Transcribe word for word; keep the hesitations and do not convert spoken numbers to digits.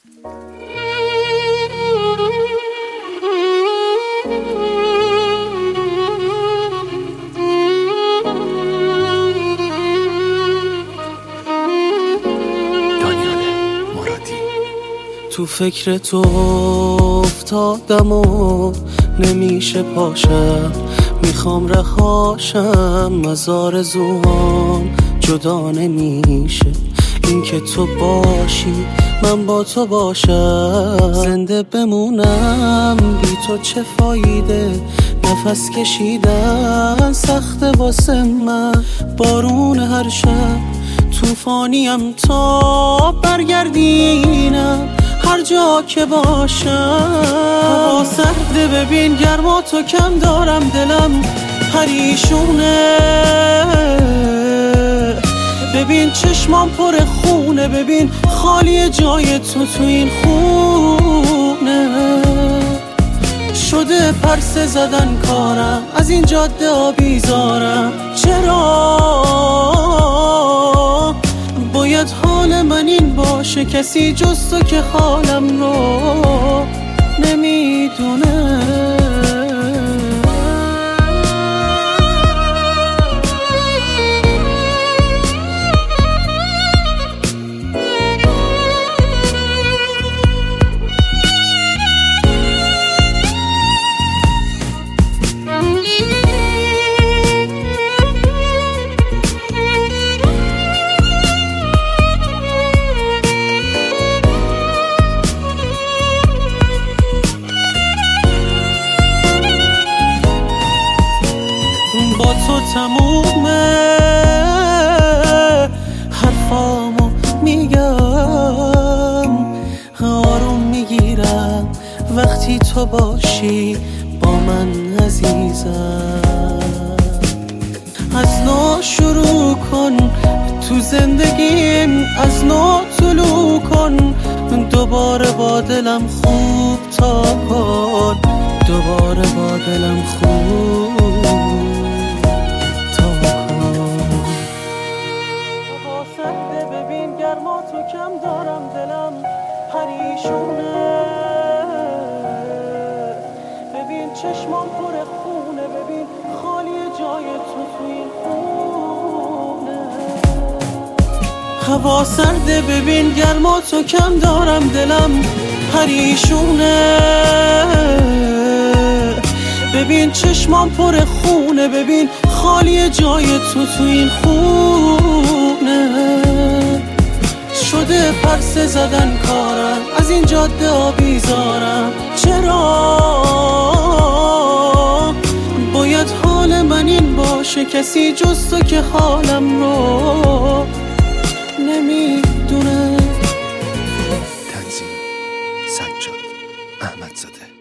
تو فکر تو افتادم و نمیشه پاشم، میخوام رهاشم از آرزوهام، جدا نمیشه این که تو باشی من با تو باشم. زنده بمونم بی تو چه فایده، نفس کشیدن سخته واسه من، بارون هر شب توفانیم تا برگردینم هر جا که باشم. هوا سرده ببین گرما تو کم دارم، دلم پریشونه ببین چشمام پر خونه، ببین خالی جای تو تو این خونه. شده پرسه زدن کارم، از این جاده آبیزارم، چرا باید حال من این باشه؟ کسی جز تو که حالم رو نمیدونه. با تو تمومه حرفامو میگم، آروم میگیرم وقتی تو باشی با من عزیزم. از نو شروع کن تو زندگیم، از نو طلوع کن، دوباره با دلم خوب تا کن، دوباره با دلم خوب گرما تو کم دارم، دلم پریشونه ببین چشمام پر خونه، ببین خالی جای تو تو این خونه. هوا سرده ببین گرما تو کم دارم، دلم پریشونه ببین چشمام پر خونه، ببین خالی جای تو تو این خونه. شده پرسه زدن کارم، از این جاده آبیزارم، چرا باید حال من این باشه؟ کسی جز تو که حالم رو نمیدونه. تنظیم سجاد احمدزاده.